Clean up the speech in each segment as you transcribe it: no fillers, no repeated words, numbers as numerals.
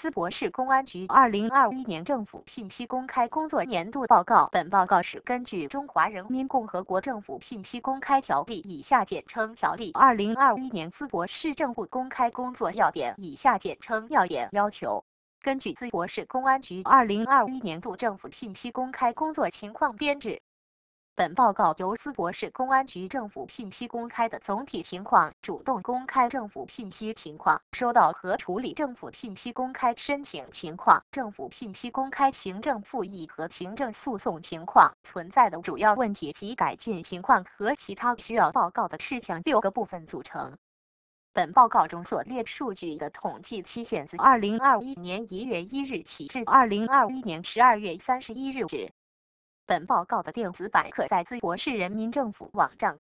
淄博市公安局2021年政府信息公开工作年度报告。本报告是根据《中华人民共和国政府信息公开条例（以下简称条例）》2021年淄博市政府公开工作要点（以下简称要点）要求，根据淄博市公安局2021年度政府信息公开工作情况编制。本报告由淄博市公安局政府信息公开的总体情况、主动公开政府信息情况、收到和处理政府信息公开申请情况、政府信息公开行政复议和行政诉讼情况、存在的主要问题及改进情况和其他需要报告的事项6个部分组成。本报告中所列数据的统计期限自2021年1月1日起至2021年12月31日止。本报告的电子版可在淄博市人民政府网站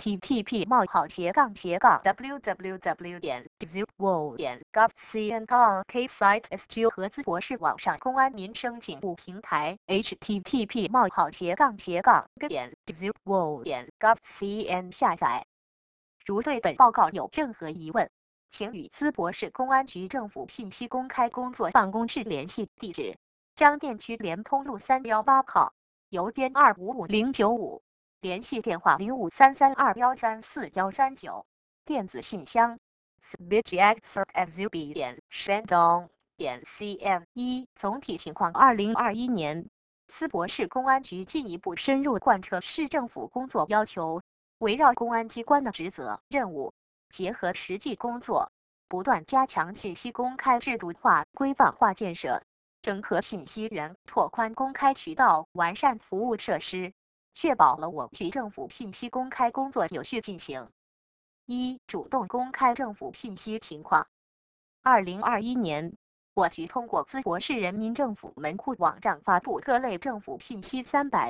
http://www.zwo.gov.cn/ksite 和淄博市网上公安民生警务平台 http://zwo.gov.cn 下载。如对本报告有任何疑问，请与淄博市公安局政府信息公开工作办公室联系，地址：张店区联通路318号。邮编255095，联系电话0533213439，电子信箱 subject@zub.shandong.cn。总体情况：2021年，淄博市公安局进一步深入贯彻市政府工作要求，围绕公安机关的职责任务，结合实际工作，不断加强信息公开制度化、规范化建设。整合信息源，拓宽公开渠道，完善服务设施，确保了我局政府信息公开工作有序进行。1、主动公开政府信息情况。2021年，我局通过淄博市人民政府门户网站发布各类政府信息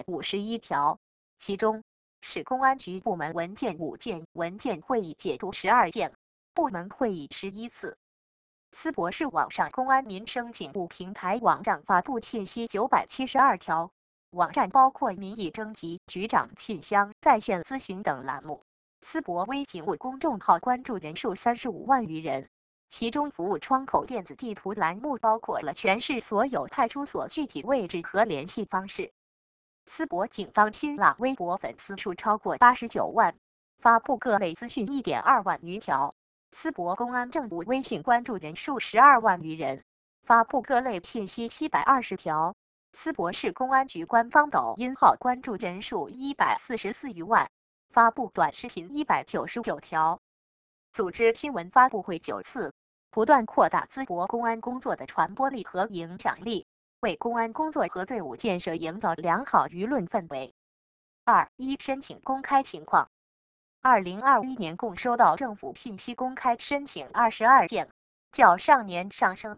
351条，其中，市公安局部门文件5件，文件会议解读12件，部门会议11次。淄博市网上公安民生警务平台网站发布信息972条，网站包括民意征集、局长信箱、在线咨询等栏目。淄博微警务公众号关注人数35万余人，其中服务窗口电子地图栏目包括了全市所有派出所具体位置和联系方式。淄博警方新浪微博粉丝数超过89万，发布各类资讯1.2万余条。淄博公安政务微信关注人数12万余人，发布各类信息720条。淄博市公安局官方抖音号关注人数144余万，发布短视频199条。组织新闻发布会9次，不断扩大淄博公安工作的传播力和影响力，为公安工作和队伍建设营造良好舆论氛围。1、申请公开情况。2021年共收到政府信息公开申请22件，较上年上升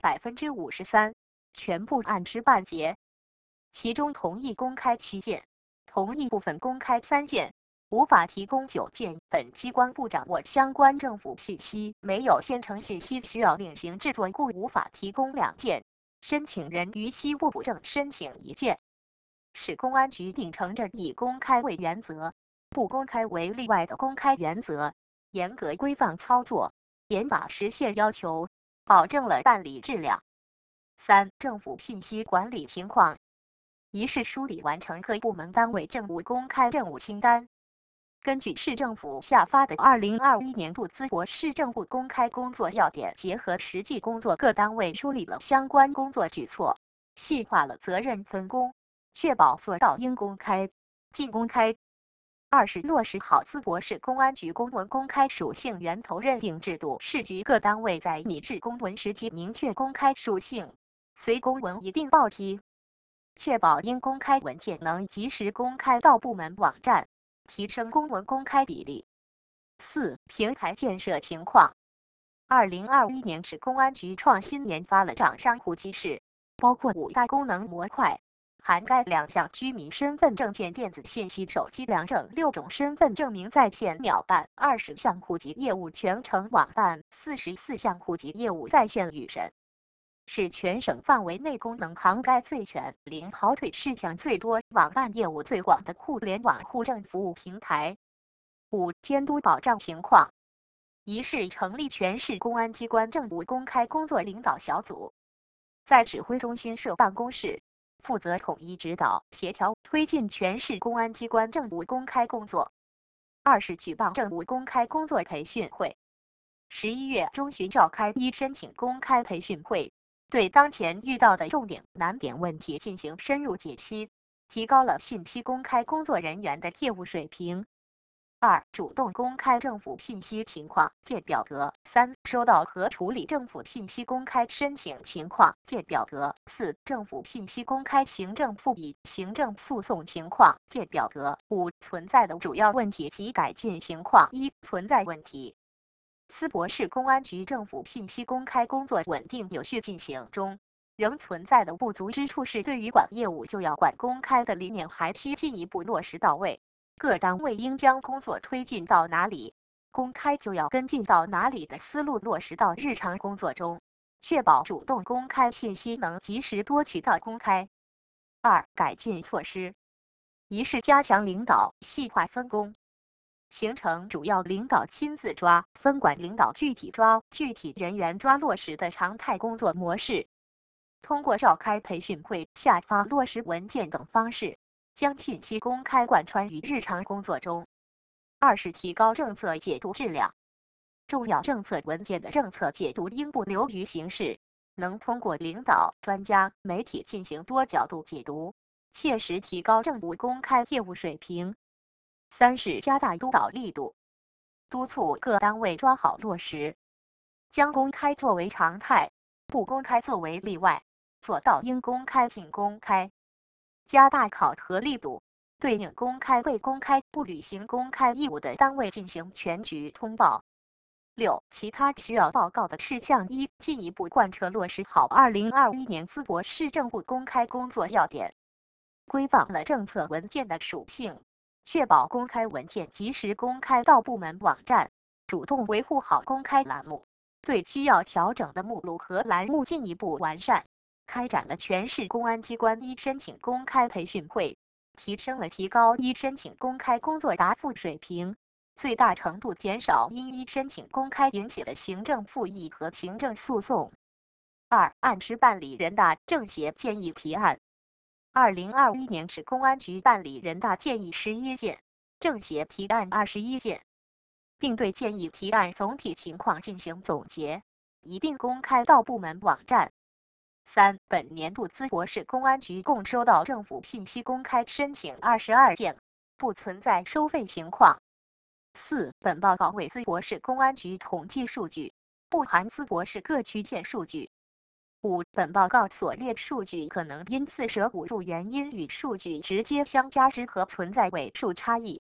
53%，全部按时办结。其中同意公开7件，同意部分公开3件，无法提供9件。本机关不掌握相关政府信息，没有现成信息需要另行制作，故无法提供2件。申请人逾期不补正申请1件。市公安局秉承着以公开为原则，不公开为例外的公开原则，严格规范操作，严把实现要求，保证了办理质量。3、政府信息管理情况。1是梳理完成各部门单位政务公开任务清单。根据市政府下发的2021年度淄博市政府公开工作要点，结合实际工作，各单位梳理了相关工作举措，细化了责任分工，确保做到应公开、尽公开。2是落实好淄博市公安局公文公开属性源头认定制度，市局各单位在拟制公文时即明确公开属性，随公文一并报批，确保应公开文件能及时公开到部门网站，提升公文公开比例。4、平台建设情况。2021年市公安局创新研发了掌上户机制，包括5大功能模块，涵盖2项居民身份证件电子信息手机良证，6种身份证明在线秒办，20项户籍业务全程网办，44项户籍业务在线预审，是全省范围内功能涵盖最全、零跑腿事项最多、网办业务最广的互联网户政服务平台。5、监督保障情况。1是成立全市公安机关政务公开工作领导小组， 在指挥中心设办公室，负责统一指导、协调、推进全市公安机关政务公开工作。2是举办政务公开工作培训会。11月中旬召开一申请公开培训会，对当前遇到的重点难点问题进行深入解析，提高了信息公开工作人员的业务水平。2、主动公开政府信息情况建表格。3、收到和处理政府信息公开申请情况建表格。4、政府信息公开行政复议、行政诉讼情况建表格。5、存在的主要问题及改进情况。1、存在问题。淄博市公安局政府信息公开工作稳定有序进行中，仍存在的不足之处是，对于管业务就要管公开的理念还需进一步落实到位。各单位应将工作推进到哪里，公开就要跟进到哪里的思路落实到日常工作中，确保主动公开信息能及时多渠道公开。2、改进措施。1是加强领导细化分工，形成主要领导亲自抓、分管领导具体抓、具体人员抓落实的常态工作模式。通过召开培训会、下发落实文件等方式，将信息公开贯穿于日常工作中。2是提高政策解读质量。重要政策文件的政策解读应不流于形式，能通过领导、专家、媒体进行多角度解读，切实提高政务公开业务水平。3是加大督导力度，督促各单位抓好落实，将公开作为常态，不公开作为例外，做到应公开尽公开。加大考核力度，对应公开未公开不履行公开义务的单位进行全局通报。6、其他需要报告的事项。1、进一步贯彻落实好2021年淄博市政府公开工作要点，规范了政策文件的属性，确保公开文件及时公开到部门网站，主动维护好公开栏目，对需要调整的目录和栏目进一步完善。开展了全市公安机关一申请公开培训会，提高一申请公开工作答复水平，最大程度减少因一申请公开引起的行政复议和行政诉讼。2、按时办理人大政协建议提案。2021年市公安局办理人大建议11件，政协提案21件，并对建议提案总体情况进行总结，一并公开到部门网站。3、本年度淄博市公安局共收到政府信息公开申请22件，不存在收费情况。4、本报告为淄博市公安局统计数据，不含淄博市各区县数据。5、本报告所列数据可能因四舍五入原因与数据直接相加之和存在尾数差异。